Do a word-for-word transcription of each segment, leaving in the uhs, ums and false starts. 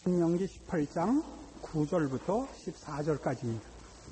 신명기 십팔 장 구 절부터 십사 절까지입니다.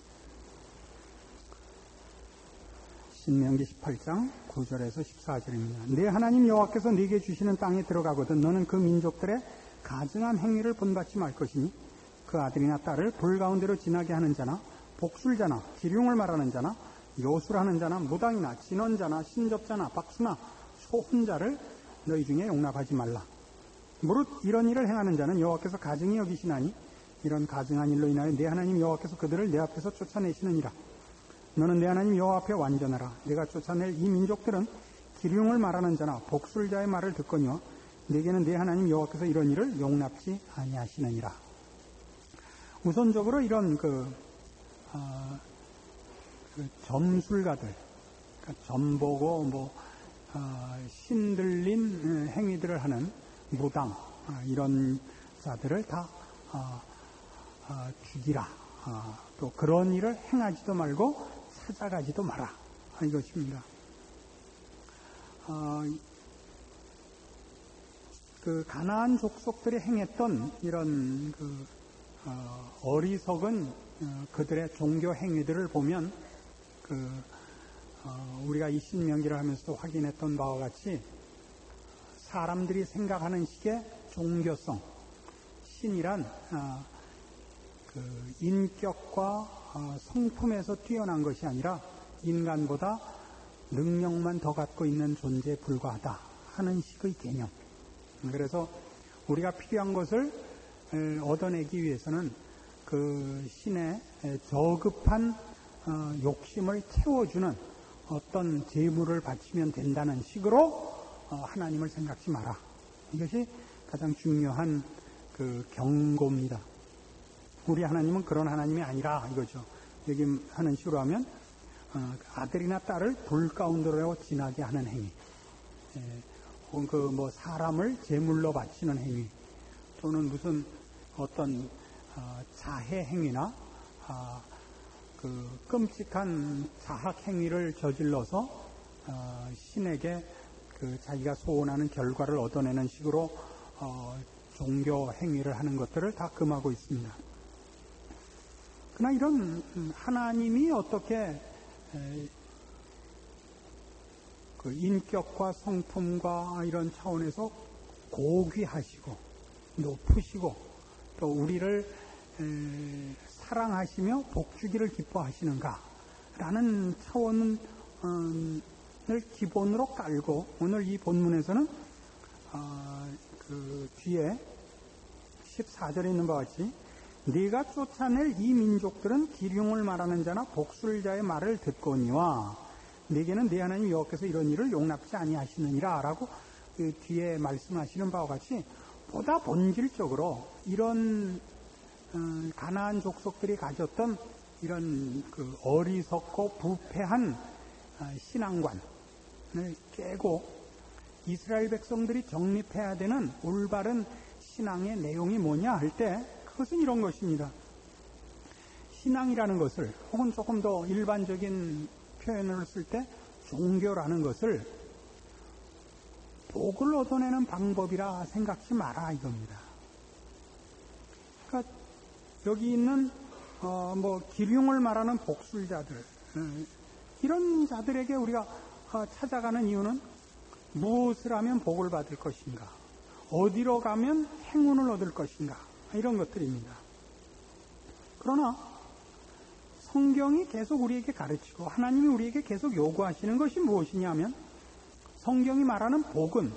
신명기 십팔 장 구 절에서 십사 절입니다. 내 하나님 여호와께서 네게 주시는 땅에 들어가거든 너는 그 민족들의 가증한 행위를 본받지 말 것이니 그 아들이나 딸을 불 가운데로 지나게 하는 자나 복술자나 기륭을 말하는 자나 요술하는 자나 무당이나 진언자나 신접자나 박수나 소훈자를 너희 중에 용납하지 말라. 무릇 이런 일을 행하는 자는 여호와께서 가증히 여기시나니 이런 가증한 일로 인하여 내 하나님 여호와께서 그들을 내 앞에서 쫓아내시느니라. 너는 내 하나님 여호와 앞에 완전하라. 내가 쫓아낼 이 민족들은 기륭을 말하는 자나 복술자의 말을 듣거니와 내게는 내 하나님 여호와께서 이런 일을 용납지 아니하시느니라. 우선적으로 이런 그, 어, 그 점술가들, 그러니까 점보고 뭐 어, 신들린 행위들을 하는 무당 어, 이런 자들을 다 어, 어, 죽이라. 어, 또 그런 일을 행하지도 말고 찾아가지도 마라. 이것입니다. 어, 그 가나안 족속들이 행했던 이런 그 어, 어리석은 어, 그들의 종교 행위들을 보면 그 어, 우리가 이 신명기를 하면서도 확인했던 바와 같이 사람들이 생각하는 식의 종교성, 신이란 어, 그 인격과 어, 성품에서 뛰어난 것이 아니라 인간보다 능력만 더 갖고 있는 존재에 불과하다 하는 식의 개념. 그래서 우리가 필요한 것을 얻어내기 위해서는 그 신의 저급한 어, 욕심을 채워주는 어떤 재물을 바치면 된다는 식으로 어, 하나님을 생각지 마라. 이것이 가장 중요한 그 경고입니다. 우리 하나님은 그런 하나님이 아니라 이거죠. 여기 하는 식으로 하면 어, 아들이나 딸을 불 가운데로 지나게 하는 행위, 혹은 그 뭐 사람을 제물로 바치는 행위, 또는 무슨 어떤 어, 자해 행위나 어, 그 끔찍한 자학 행위를 저질러서 어, 신에게 그 자기가 소원하는 결과를 얻어내는 식으로 어, 종교 행위를 하는 것들을 다 금하고 있습니다. 그러나 이런 하나님이 어떻게 에, 그 인격과 성품과 이런 차원에서 고귀하시고 높으시고 또 우리를 에, 사랑하시며 복주기를 기뻐하시는가라는 차원을 기본으로 깔고 오늘 이 본문에서는 어, 그 뒤에 십사 절에 있는 바와 같이 네가 쫓아낼 이 민족들은 기륭을 말하는 자나 복술자의 말을 듣거니와 네게는 네 하나님 여호와께서 이런 일을 용납지 아니하시느니라 라고 그 뒤에 말씀하시는 바와 같이 보다 본질적으로 이런 어, 가나안 족속들이 가졌던 이런 그 어리석고 부패한 어, 신앙관을 깨고 이스라엘 백성들이 정립해야 되는 올바른 신앙의 내용이 뭐냐 할 때 그것은 이런 것입니다. 신앙이라는 것을 혹은 조금 더 일반적인 표현을 쓸 때 종교라는 것을 복을 얻어내는 방법이라 생각지 마라 이겁니다. 그러니까 여기 있는 어, 뭐 기륭을 말하는 복술자들 어, 이런 자들에게 우리가 어, 찾아가는 이유는 무엇을 하면 복을 받을 것인가, 어디로 가면 행운을 얻을 것인가 이런 것들입니다. 그러나 성경이 계속 우리에게 가르치고 하나님이 우리에게 계속 요구하시는 것이 무엇이냐 하면 성경이 말하는 복은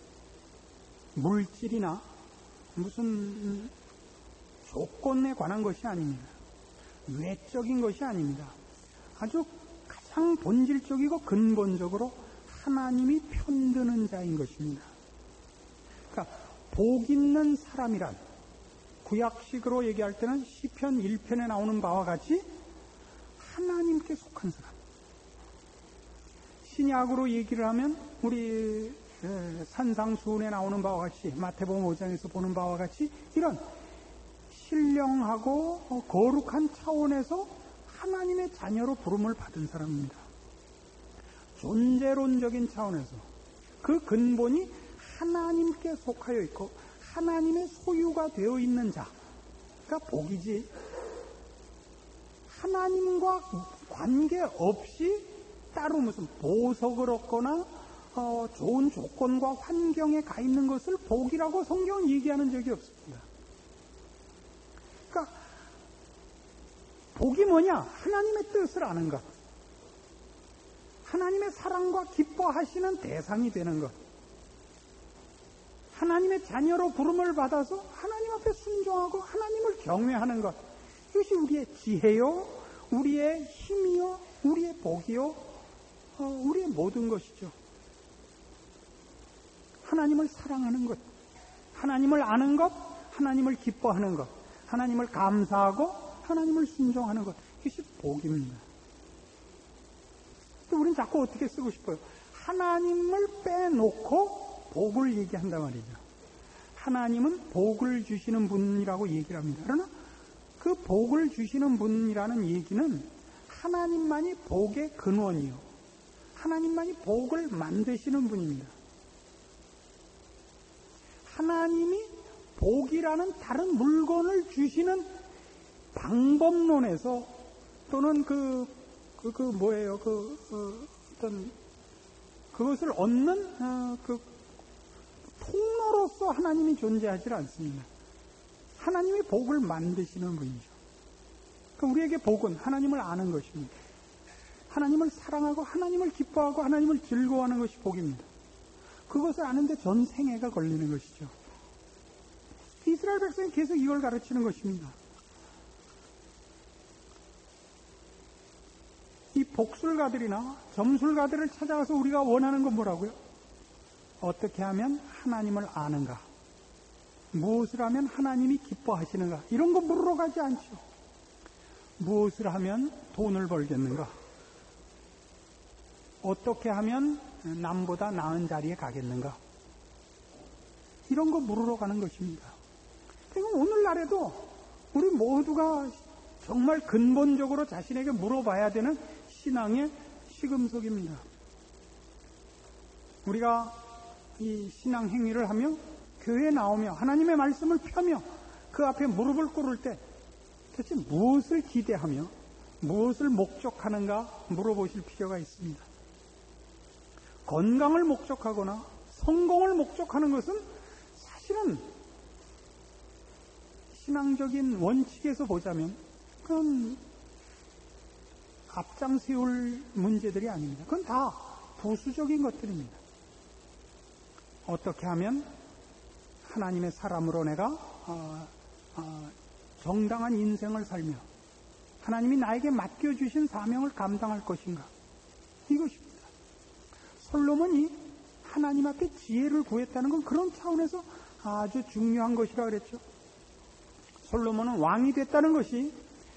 물질이나 무슨 조건에 관한 것이 아닙니다. 외적인 것이 아닙니다. 아주 가장 본질적이고 근본적으로 하나님이 편드는 자인 것입니다. 그러니까 복 있는 사람이란 구약식으로 얘기할 때는 시편 일 편에 나오는 바와 같이 하나님께 속한 사람. 신약으로 얘기를 하면 우리 산상수훈에 나오는 바와 같이 마태복음 오 장에서 보는 바와 같이 이런 신령하고 거룩한 차원에서 하나님의 자녀로 부름을 받은 사람입니다. 존재론적인 차원에서 그 근본이 하나님께 속하여 있고 하나님의 소유가 되어 있는 자가 복이지, 하나님과 관계없이 따로 무슨 보석을 얻거나 어, 좋은 조건과 환경에 가 있는 것을 복이라고 성경은 얘기하는 적이 없습니다. 그러니까 복이 뭐냐? 하나님의 뜻을 아는 것, 하나님의 사랑과 기뻐하시는 대상이 되는 것, 하나님의 자녀로 부름을 받아서 하나님 앞에 순종하고 하나님을 경외하는 것, 이것이 우리의 지혜요, 우리의 힘이요, 우리의 복이요, 어, 우리의 모든 것이죠. 하나님을 사랑하는 것, 하나님을 아는 것, 하나님을 기뻐하는 것, 하나님을 감사하고 하나님을 순종하는 것, 이것이 복입니다. 또 우리는 자꾸 어떻게 쓰고 싶어요? 하나님을 빼놓고 복을 얘기한단 말이죠. 하나님은 복을 주시는 분이라고 얘기를 합니다. 그러나 그 복을 주시는 분이라는 얘기는 하나님만이 복의 근원이요, 하나님만이 복을 만드시는 분입니다. 하나님이 복이라는 다른 물건을 주시는 방법론에서 또는 그, 그, 그 뭐예요, 그, 어, 어떤, 그것을 얻는, 어, 그, 통로로서 하나님이 존재하지 않습니다. 하나님이 복을 만드시는 분이죠. 그러니까 우리에게 복은 하나님을 아는 것입니다. 하나님을 사랑하고 하나님을 기뻐하고 하나님을 즐거워하는 것이 복입니다. 그것을 아는데 전 생애가 걸리는 것이죠. 이스라엘 백성이 계속 이걸 가르치는 것입니다. 이 복술가들이나 점술가들을 찾아가서 우리가 원하는 건 뭐라고요? 어떻게 하면 하나님을 아는가? 무엇을 하면 하나님이 기뻐하시는가? 이런 거 물으러 가지 않죠. 무엇을 하면 돈을 벌겠는가? 어떻게 하면 남보다 나은 자리에 가겠는가? 이런 거 물으러 가는 것입니다. 그리고 오늘날에도 우리 모두가 정말 근본적으로 자신에게 물어봐야 되는 신앙의 시금석입니다. 우리가 이 신앙 행위를 하며 교회에 나오며 하나님의 말씀을 펴며 그 앞에 무릎을 꿇을 때 도대체 무엇을 기대하며 무엇을 목적하는가 물어보실 필요가 있습니다. 건강을 목적하거나 성공을 목적하는 것은 사실은 신앙적인 원칙에서 보자면 그건 앞장 세울 문제들이 아닙니다. 그건 다 부수적인 것들입니다. 어떻게 하면 하나님의 사람으로 내가 어, 어, 정당한 인생을 살며 하나님이 나에게 맡겨주신 사명을 감당할 것인가? 이것입니다. 솔로몬이 하나님 앞에 지혜를 구했다는 건 그런 차원에서 아주 중요한 것이라 그랬죠. 솔로몬은 왕이 됐다는 것이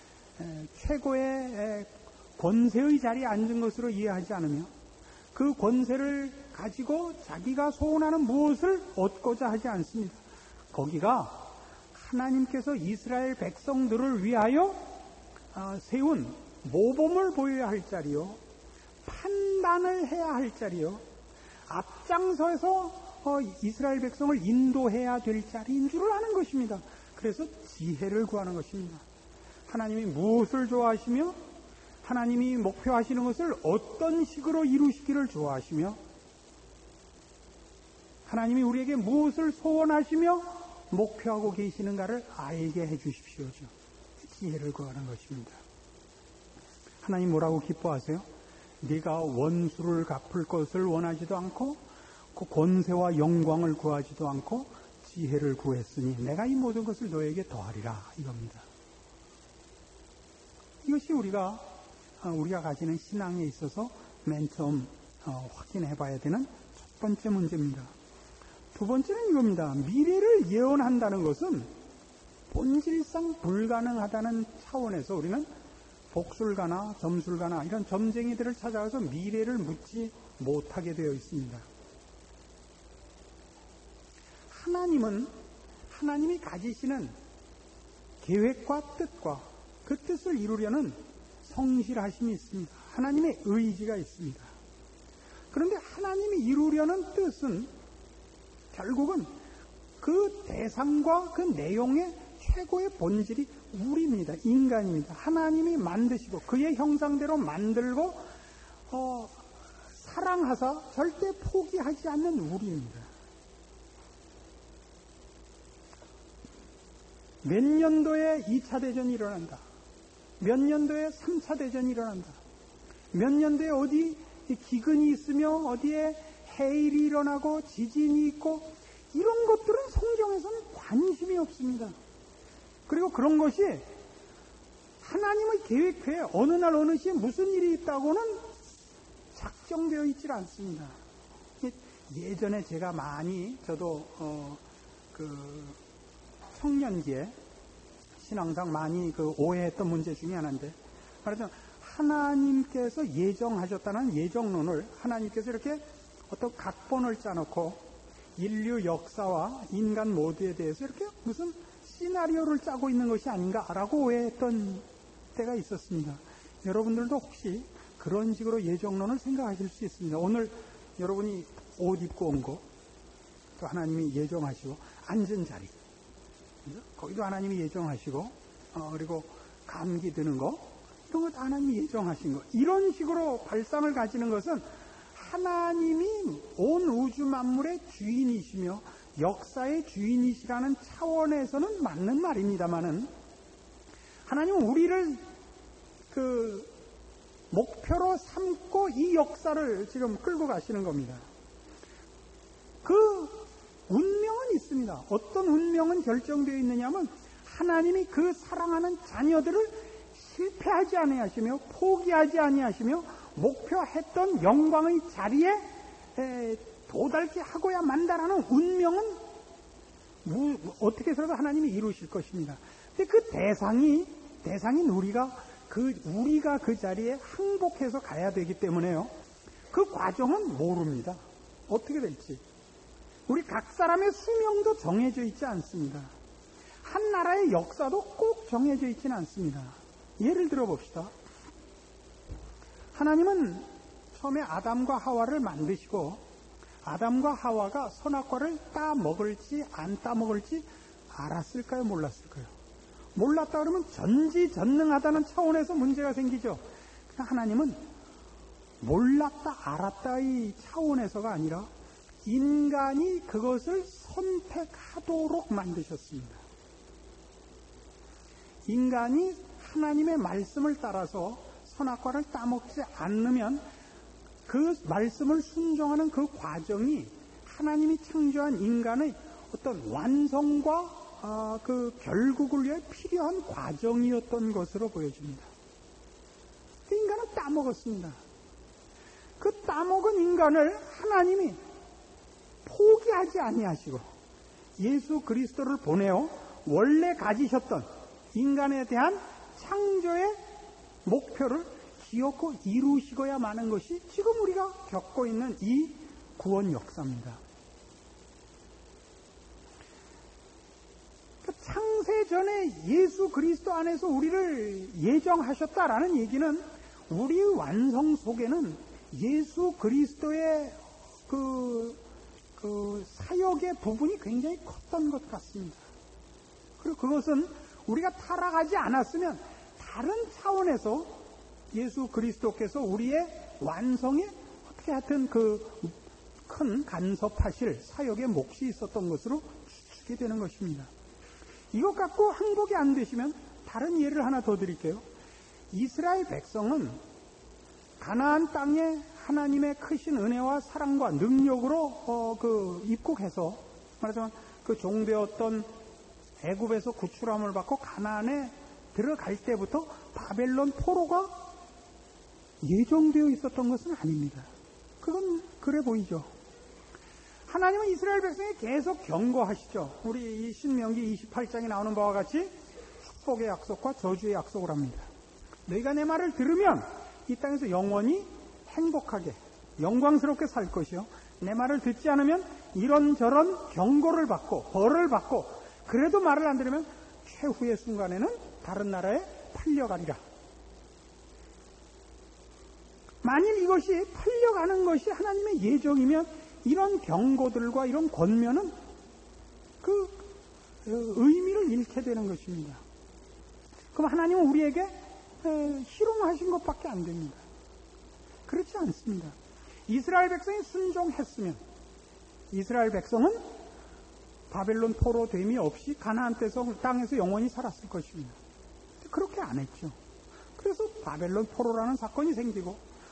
최고의 권세의 자리에 앉은 것으로 이해하지 않으며 그 권세를 가지고 자기가 소원하는 무엇을 얻고자 하지 않습니다. 거기가 하나님께서 이스라엘 백성들을 위하여 세운 모범을 보여야 할 자리요, 판단을 해야 할 자리요, 앞장서서 이스라엘 백성을 인도해야 될 자리인 줄을 아는 것입니다. 그래서 지혜를 구하는 것입니다. 하나님이 무엇을 좋아하시며 하나님이 목표하시는 것을 어떤 식으로 이루시기를 좋아하시며 하나님이 우리에게 무엇을 소원하시며 목표하고 계시는가를 알게 해 주십시오죠. 지혜를 구하는 것입니다. 하나님 뭐라고 기뻐하세요? 네가 원수를 갚을 것을 원하지도 않고 그 권세와 영광을 구하지도 않고 지혜를 구했으니 내가 이 모든 것을 너에게 더하리라, 이겁니다. 이것이 우리가 우리가 가지는 신앙에 있어서 맨 처음 확인해 봐야 되는 첫 번째 문제입니다. 두 번째는 이겁니다. 미래를 예언한다는 것은 본질상 불가능하다는 차원에서 우리는 복술가나 점술가나 이런 점쟁이들을 찾아가서 미래를 묻지 못하게 되어 있습니다. 하나님은 하나님이 가지시는 계획과 뜻과 그 뜻을 이루려는 성실하심이 있습니다. 하나님의 의지가 있습니다. 그런데 하나님이 이루려는 뜻은 결국은 그 대상과 그 내용의 최고의 본질이 우리입니다. 인간입니다. 하나님이 만드시고 그의 형상대로 만들고 어, 사랑하사 절대 포기하지 않는 우리입니다. 몇 년도에 이 차 대전이 일어난다. 몇 년도에 삼 차 대전이 일어난다. 몇 년도에 어디 기근이 있으며 어디에 해일이 일어나고 지진이 있고 이런 것들은 성경에서는 관심이 없습니다. 그리고 그런 것이 하나님의 계획표에 어느 날 어느 시에 무슨 일이 있다고는 작정되어 있질 않습니다. 예전에 제가 많이 저도 어, 그 청년기에 신앙상 많이 그 오해했던 문제 중에 하나인데, 말하자면 하나님께서 예정하셨다는 예정론을 하나님께서 이렇게 어떤 각본을 짜놓고 인류 역사와 인간 모두에 대해서 이렇게 무슨 시나리오를 짜고 있는 것이 아닌가라고 오해했던 때가 있었습니다. 여러분들도 혹시 그런 식으로 예정론을 생각하실 수 있습니다. 오늘 여러분이 옷 입고 온 거, 또 하나님이 예정하시고 앉은 자리, 거기도 하나님이 예정하시고, 어, 그리고 감기 드는 거, 이런 것 하나님이 예정하신 거. 이런 식으로 발상을 가지는 것은 하나님이 온 우주 만물의 주인이시며 역사의 주인이시라는 차원에서는 맞는 말입니다만은, 하나님은 우리를 그 목표로 삼고 이 역사를 지금 끌고 가시는 겁니다. 그 운명은 있습니다. 어떤 운명은 결정되어 있느냐면 하나님이 그 사랑하는 자녀들을 실패하지 아니하시며 포기하지 아니하시며 목표했던 영광의 자리에 도달케 하고야 만다라는 운명은 어떻게 해서라도 하나님이 이루실 것입니다. 근데 그 대상이 대상인 우리가 그 우리가 그 자리에 항복해서 가야 되기 때문에요. 그 과정은 모릅니다. 어떻게 될지. 우리 각 사람의 수명도 정해져 있지 않습니다. 한 나라의 역사도 꼭 정해져 있지는 않습니다. 예를 들어 봅시다. 하나님은 처음에 아담과 하와를 만드시고 아담과 하와가 선악과를 따 먹을지 안 따 먹을지 알았을까요? 몰랐을까요? 몰랐다 그러면 전지전능하다는 차원에서 문제가 생기죠. 하나님은 몰랐다 알았다의 차원에서가 아니라 인간이 그것을 선택하도록 만드셨습니다. 인간이 하나님의 말씀을 따라서 선악과를 따먹지 않으면 그 말씀을 순종하는 그 과정이 하나님이 창조한 인간의 어떤 완성과 어, 그 결국을 위해 필요한 과정이었던 것으로 보여집니다. 그 인간은 따먹었습니다. 그 따먹은 인간을 하나님이 포기하지 아니하시고 예수 그리스도를 보내어 원래 가지셨던 인간에 대한 창조의 목표를 기어코 이루시고야 마는 것이 지금 우리가 겪고 있는 이 구원 역사입니다. 창세 전에 예수 그리스도 안에서 우리를 예정하셨다라는 얘기는 우리 완성 속에는 예수 그리스도의 그, 그 사역의 부분이 굉장히 컸던 것 같습니다. 그리고 그것은 우리가 타락하지 않았으면 다른 차원에서 예수 그리스도께서 우리의 완성에 어떻게 하여튼 그 큰 간섭하실 사역의 몫이 있었던 것으로 추측이 되는 것입니다. 이것 갖고 항복이 안 되시면 다른 예를 하나 더 드릴게요. 이스라엘 백성은 가나안 땅에 하나님의 크신 은혜와 사랑과 능력으로 어, 그 입국해서 말하자면 그 종되었던 애굽에서 구출함을 받고 가나안에 들어갈 때부터 바벨론 포로가 예정되어 있었던 것은 아닙니다. 그건 그래 보이죠. 하나님은 이스라엘 백성에 계속 경고하시죠. 우리 이 신명기 이십팔 장에 나오는 바와 같이 축복의 약속과 저주의 약속을 합니다. 너희가 내 말을 들으면 이 땅에서 영원히 행복하게 영광스럽게 살 것이요, 내 말을 듣지 않으면 이런저런 경고를 받고 벌을 받고 그래도 말을 안 들으면 최후의 순간에는 다른 나라에 팔려가리라. 만일 이것이 팔려가는 것이 하나님의 예정이면 이런 경고들과 이런 권면은 그 의미를 잃게 되는 것입니다. 그럼 하나님은 우리에게 희롱하신 것밖에 안 됩니다. 그렇지 않습니다. 이스라엘 백성이 순종했으면 이스라엘 백성은 바벨론 포로됨이 없이 가나안 땅에서 영원히 살았을 것입니다. 그렇게 안 했죠. 그래서 바벨론 포로라는 사건이 생기고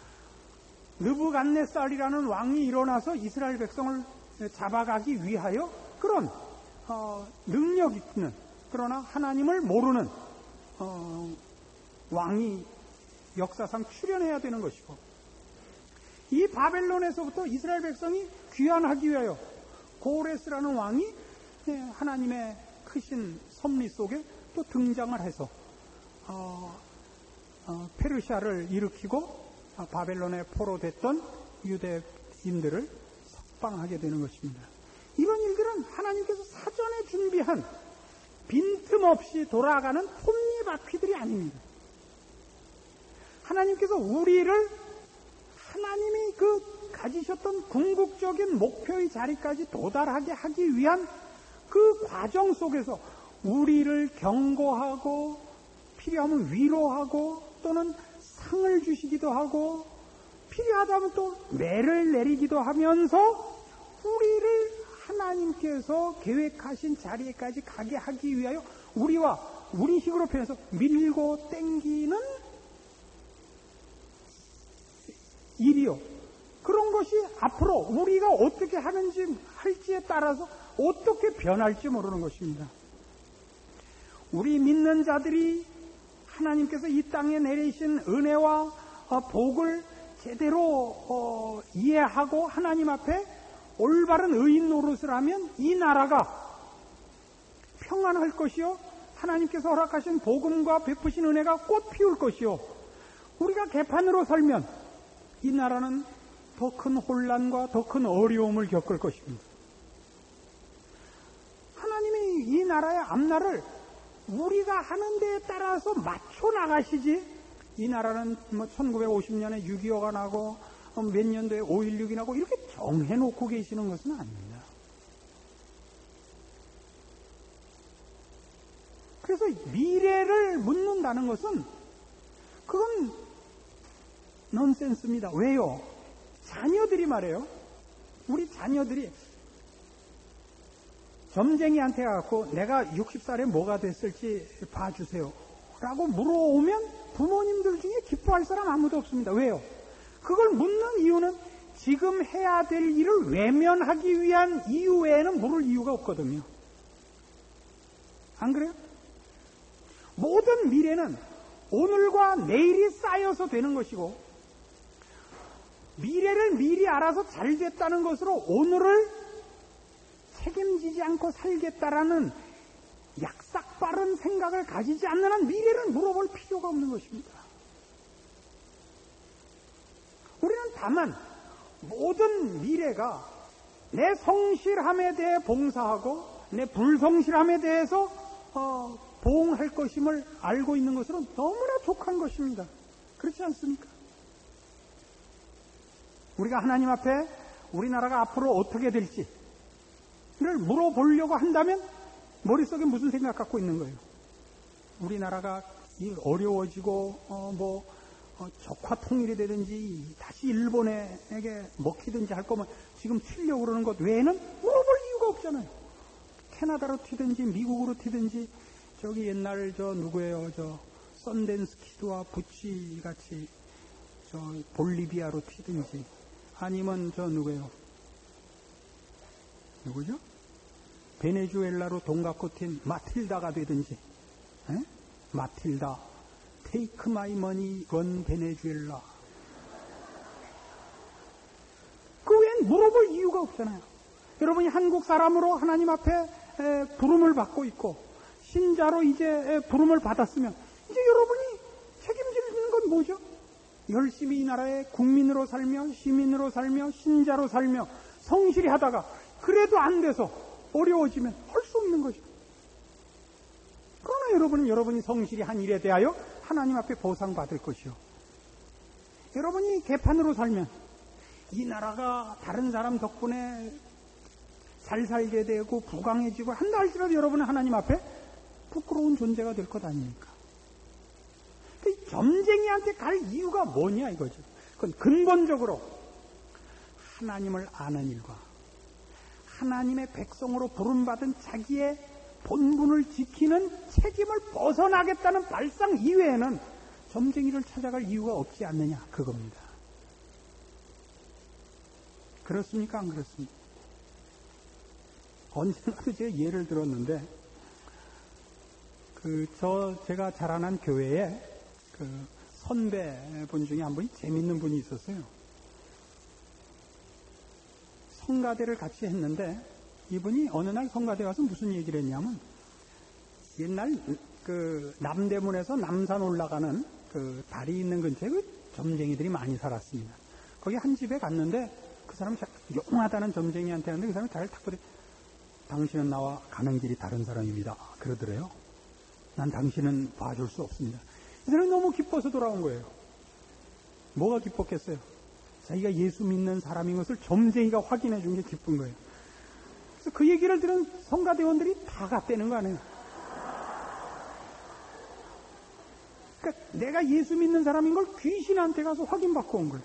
느부갓네살이라는 왕이 일어나서 이스라엘 백성을 잡아가기 위하여 그런 어, 능력 있는 그러나 하나님을 모르는 어, 왕이 역사상 출현해야 되는 것이고 이 바벨론에서부터 이스라엘 백성이 귀환하기 위하여 고레스라는 왕이 하나님의 크신 섭리 속에 또 등장을 해서 어, 어, 페르시아를 일으키고 바벨론에 포로됐던 유대인들을 석방하게 되는 것입니다. 이런 일들은 하나님께서 사전에 준비한 빈틈없이 돌아가는 톱니바퀴들이 아닙니다. 하나님께서 우리를 하나님이 그 가지셨던 궁극적인 목표의 자리까지 도달하게 하기 위한 그 과정 속에서 우리를 경고하고 필요하면 위로하고 또는 상을 주시기도 하고 필요하다면 또 매를 내리기도 하면서 우리를 하나님께서 계획하신 자리에까지 가게 하기 위하여 우리와 우리 식으로 표현해서 밀고 땡기는 일이요. 그런 것이 앞으로 우리가 어떻게 하는지 할지에 따라서 어떻게 변할지 모르는 것입니다. 우리 믿는 자들이 하나님께서 이 땅에 내리신 은혜와 복을 제대로 이해하고 하나님 앞에 올바른 의인 노릇을 하면 이 나라가 평안할 것이요 하나님께서 허락하신 복음과 베푸신 은혜가 꽃 피울 것이요 우리가 개판으로 살면 이 나라는 더 큰 혼란과 더 큰 어려움을 겪을 것입니다. 하나님이 이 나라의 앞날을 우리가 하는 데에 따라서 맞춰 나가시지 이 나라는 뭐 천구백오십 년에 육이오가 나고 몇 년도에 오일육이 나고 이렇게 정해놓고 계시는 것은 아닙니다. 그래서 미래를 묻는다는 것은 그건 넌센스입니다. 왜요? 자녀들이 말해요. 우리 자녀들이 점쟁이한테 가서 내가 육십 살에 뭐가 됐을지 봐주세요 라고 물어오면 부모님들 중에 기뻐할 사람 아무도 없습니다. 왜요? 그걸 묻는 이유는 지금 해야 될 일을 외면하기 위한 이유 외에는 물을 이유가 없거든요. 안 그래요? 모든 미래는 오늘과 내일이 쌓여서 되는 것이고 미래를 미리 알아서 잘 됐다는 것으로 오늘을 책임지지 않고 살겠다라는 약삭빠른 생각을 가지지 않는 한 미래를 물어볼 필요가 없는 것입니다. 우리는 다만 모든 미래가 내 성실함에 대해 봉사하고 내 불성실함에 대해서 어, 보응할 것임을 알고 있는 것으로 너무나 족한 것입니다. 그렇지 않습니까? 우리가 하나님 앞에 우리나라가 앞으로 어떻게 될지를 물어보려고 한다면 머릿속에 무슨 생각 갖고 있는 거예요? 우리나라가 어려워지고 어, 뭐 어, 적화 통일이 되든지 다시 일본에게 먹히든지 할 거면 지금 튀려고 그러는 것 외에는 물어볼 이유가 없잖아요. 캐나다로 튀든지 미국으로 튀든지 저기 옛날 저 누구예요? 저 썬댄스 키드와 부치 같이 저 볼리비아로 튀든지 아니면 저 누구예요? 누구죠? 베네수엘라로 돈 갖고 튄 마틸다가 되든지 에? 마틸다 Take my money, run 베네수엘라. 그 외엔 물어볼 이유가 없잖아요. 여러분이 한국 사람으로 하나님 앞에 부름을 받고 있고 신자로 이제 부름을 받았으면 이제 여러분이 책임지는 건 뭐죠? 열심히 이 나라의 국민으로 살며 시민으로 살며 신자로 살며 성실히 하다가 그래도 안 돼서 어려워지면 할 수 없는 거죠. 그러나 여러분은 여러분이 성실히 한 일에 대하여 하나님 앞에 보상받을 것이요. 여러분이 개판으로 살면 이 나라가 다른 사람 덕분에 잘 살게 되고 부강해지고 한다 할지라도 여러분은 하나님 앞에 부끄러운 존재가 될 것 아닙니까? 그 점쟁이한테 갈 이유가 뭐냐 이거죠. 그건 근본적으로 하나님을 아는 일과 하나님의 백성으로 부름받은 자기의 본분을 지키는 책임을 벗어나겠다는 발상 이외에는 점쟁이를 찾아갈 이유가 없지 않느냐 그겁니다. 그렇습니까? 안 그렇습니까? 언젠가도 제가 예를 들었는데 그 저 제가 자라난 교회에 그 선배분 중에 한 분이 재밌는 분이 있었어요. 성가대를 같이 했는데 이분이 어느 날 성가대 와서 무슨 얘기를 했냐면 옛날 그 남대문에서 남산 올라가는 그 다리 있는 근처에 그 점쟁이들이 많이 살았습니다. 거기 한 집에 갔는데 그 사람이 용하다는 점쟁이한테 하는데 그 사람이 잘 탁 버리 당신은 나와 가는 길이 다른 사람입니다. 그러더래요. 난 당신은 봐줄 수 없습니다. 이 사람이 너무 기뻐서 돌아온 거예요. 뭐가 기뻤겠어요? 자기가 예수 믿는 사람인 것을 점쟁이가 확인해 준 게 기쁜 거예요. 그래서 그 얘기를 들은 성가대원들이 다 갔다는 거 아니에요. 그러니까 내가 예수 믿는 사람인 걸 귀신한테 가서 확인받고 온 거예요.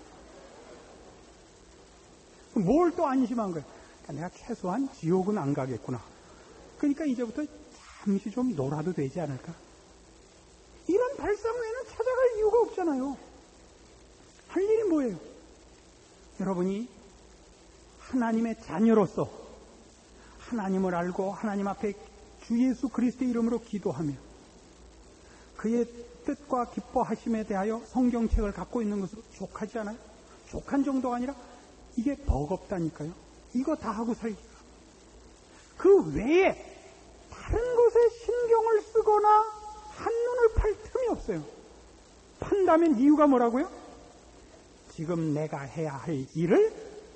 뭘 또 안심한 거예요. 그러니까 내가 최소한 지옥은 안 가겠구나. 그러니까 이제부터 잠시 좀 놀아도 되지 않을까? 이런 발상 외에는 찾아갈 이유가 없잖아요. 할 일이 뭐예요? 여러분이 하나님의 자녀로서 하나님을 알고 하나님 앞에 주 예수 그리스도의 이름으로 기도하며 그의 뜻과 기뻐하심에 대하여 성경책을 갖고 있는 것으로 족하지 않아요? 족한 정도가 아니라 이게 버겁다니까요. 이거 다 하고 살기가. 그 외에 다른 곳에 신경을 쓰거나 한눈을 팔 틈이 없어요. 판다면 이유가 뭐라고요? 지금 내가 해야 할 일을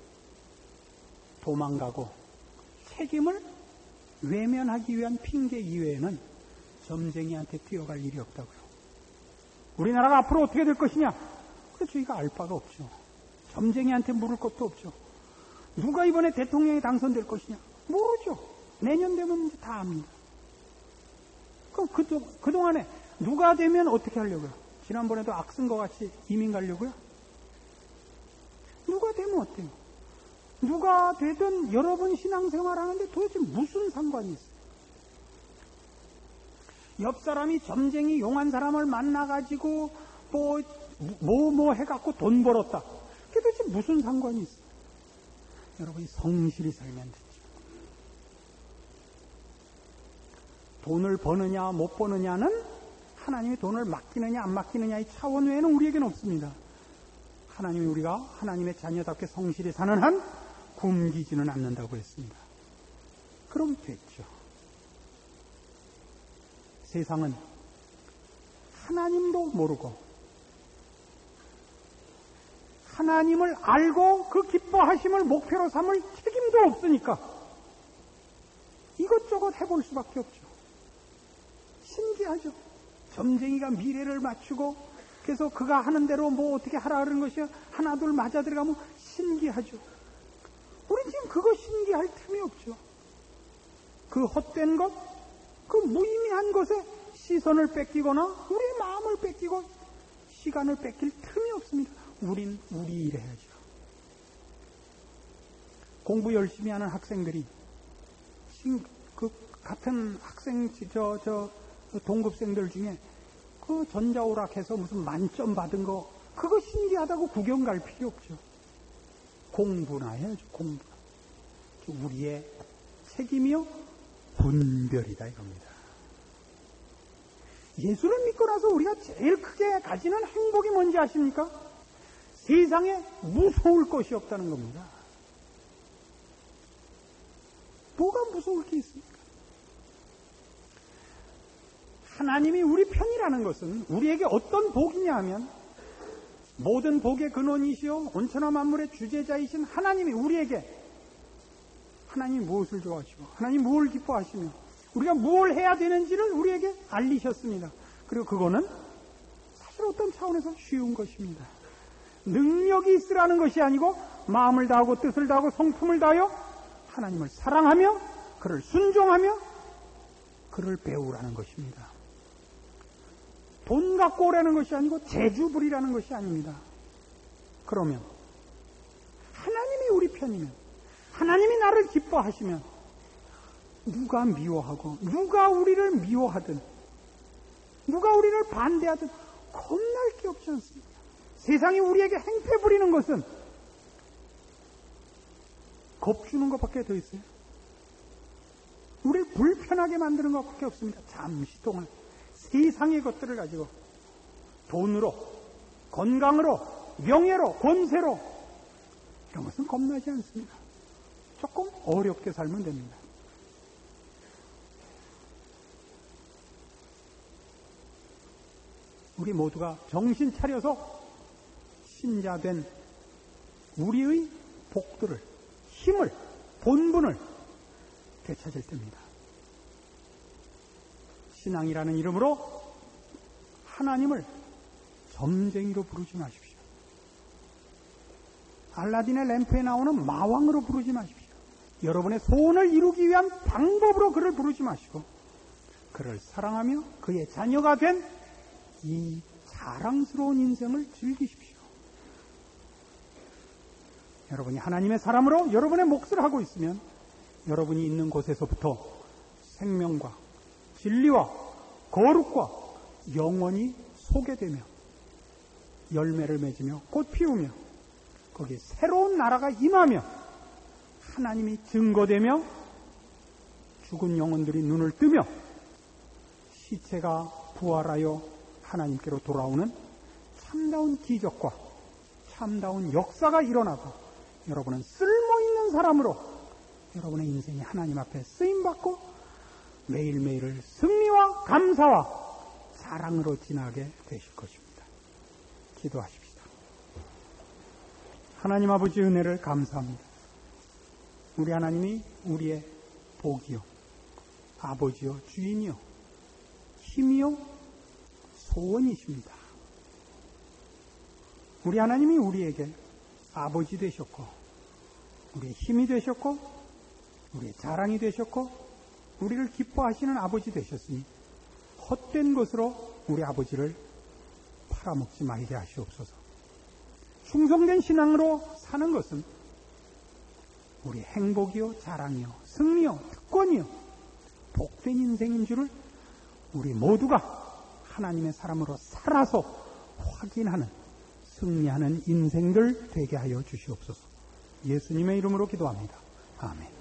도망가고 책임을 외면하기 위한 핑계 이외에는 점쟁이한테 뛰어갈 일이 없다고요. 우리나라가 앞으로 어떻게 될 것이냐? 그래서 저희가 알 바가 없죠. 점쟁이한테 물을 것도 없죠. 누가 이번에 대통령이 당선될 것이냐? 모르죠. 내년 되면 이제 다 압니다. 그럼 그, 그동안에 누가 되면 어떻게 하려고요? 지난번에도 악쓴 것 같이 이민 가려고요? 누가 되면 어때요? 누가 되든 여러분 신앙생활 하는데 도대체 무슨 상관이 있어요? 옆 사람이 점쟁이 용한 사람을 만나가지고 뭐, 뭐, 뭐 해갖고 돈 벌었다. 그게 도대체 무슨 상관이 있어요? 여러분이 성실히 살면 되죠. 돈을 버느냐 못 버느냐는 하나님이 돈을 맡기느냐 안 맡기느냐의 차원 외에는 우리에게는 없습니다. 하나님이 우리가 하나님의 자녀답게 성실히 사는 한 굶기지는 않는다고 했습니다. 그럼 됐죠. 세상은 하나님도 모르고 하나님을 알고 그 기뻐하심을 목표로 삼을 책임도 없으니까 이것저것 해볼 수밖에 없죠. 신기하죠. 점쟁이가 미래를 맞추고 그래서 그가 하는 대로 뭐 어떻게 하라 그러는 것이 하나 둘 맞아 들어가면 신기하죠. 우리 지금 그거 신기할 틈이 없죠. 그 헛된 것, 그 무의미한 것에 시선을 뺏기거나 우리의 마음을 뺏기고 시간을 뺏길 틈이 없습니다. 우린 우리 일 해야죠. 공부 열심히 하는 학생들이 지금 그 같은 학생 저 저 동급생들 중에 그 전자오락해서 무슨 만점 받은 거 그거 신기하다고 구경 갈 필요 없죠. 공부나 해야죠. 공부. 우리의 책임이요 분별이다 이겁니다. 예수를 믿고 나서 우리가 제일 크게 가지는 행복이 뭔지 아십니까? 세상에 무서울 것이 없다는 겁니다. 뭐가 무서울 게 있습니까? 하나님이 우리 편이라는 것은 우리에게 어떤 복이냐 하면 모든 복의 근원이시오 온천하 만물의 주재자이신 하나님이 우리에게 하나님이 무엇을 좋아하시고 하나님이 무엇을 기뻐하시며 우리가 뭘 해야 되는지를 우리에게 알리셨습니다. 그리고 그거는 사실 어떤 차원에서 쉬운 것입니다. 능력이 있으라는 것이 아니고 마음을 다하고 뜻을 다하고 성품을 다하여 하나님을 사랑하며 그를 순종하며 그를 배우라는 것입니다. 돈 갖고 오라는 것이 아니고 재주 부리라는 것이 아닙니다. 그러면 하나님이 우리 편이면, 하나님이 나를 기뻐하시면 누가 미워하고 누가 우리를 미워하든 누가 우리를 반대하든 겁날 게 없지 않습니까? 세상이 우리에게 행패 부리는 것은 겁주는 것밖에 더 있어요. 우리를 불편하게 만드는 것밖에 없습니다. 잠시 동안 세상의 것들을 가지고 돈으로, 건강으로, 명예로, 권세로 이런 것은 겁나지 않습니다. 조금 어렵게 살면 됩니다. 우리 모두가 정신 차려서 신자된 우리의 복들을, 힘을, 본분을 되찾을 때입니다. 신앙이라는 이름으로 하나님을 점쟁이로 부르지 마십시오. 알라딘의 램프에 나오는 마왕으로 부르지 마십시오. 여러분의 소원을 이루기 위한 방법으로 그를 부르지 마시고 그를 사랑하며 그의 자녀가 된 이 자랑스러운 인생을 즐기십시오. 여러분이 하나님의 사람으로 여러분의 몫을 하고 있으면 여러분이 있는 곳에서부터 생명과 진리와 거룩과 영원히 소개되며 열매를 맺으며 꽃 피우며 거기에 새로운 나라가 임하며 하나님이 증거되며 죽은 영혼들이 눈을 뜨며 시체가 부활하여 하나님께로 돌아오는 참다운 기적과 참다운 역사가 일어나고 여러분은 쓸모있는 사람으로 여러분의 인생이 하나님 앞에 쓰임받고 매일매일을 승리와 감사와 사랑으로 지나게 되실 것입니다. 기도하십시다. 하나님 아버지 은혜를 감사합니다. 우리 하나님이 우리의 복이요, 아버지요, 주인이요, 힘이요, 소원이십니다. 우리 하나님이 우리에게 아버지 되셨고 우리의 힘이 되셨고 우리의 자랑이 되셨고 우리를 기뻐하시는 아버지 되셨으니 헛된 것으로 우리 아버지를 팔아먹지 말게 하시옵소서. 충성된 신앙으로 사는 것은 우리 행복이요, 자랑이요, 승리요, 특권이요, 복된 인생인 줄을 우리 모두가 하나님의 사람으로 살아서 확인하는, 승리하는 인생들 되게 하여 주시옵소서. 예수님의 이름으로 기도합니다. 아멘.